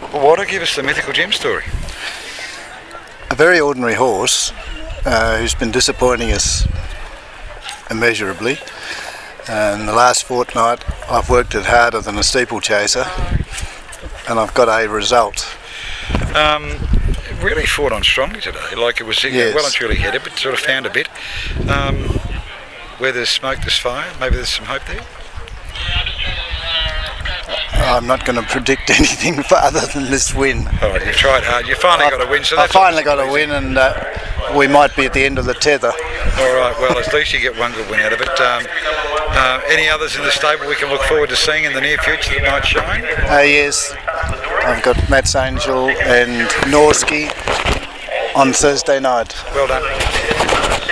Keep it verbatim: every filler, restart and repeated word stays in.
Water, give us the Mythical Gem story. A very ordinary horse uh, who's been disappointing us immeasurably. And the last fortnight I've worked it harder than a steeplechaser, and I've got a result. Um, really fought on strongly today, like it was Yes. well and truly headed, but sort of found a bit. Um, where there's smoke, there's fire. Maybe there's some hope there. I'm not going to predict anything further than this win. All right, you've tried hard. You finally I've, got a win. So I that's finally got a pleasing. win, and uh, we might be at the end of the tether. All right, well, at least you get one good win out of it. Um, uh, any others in the stable we can look forward to seeing in the near future that might shine? Uh, yes, I've got Matt's Angel and Norski on Thursday night. Well done.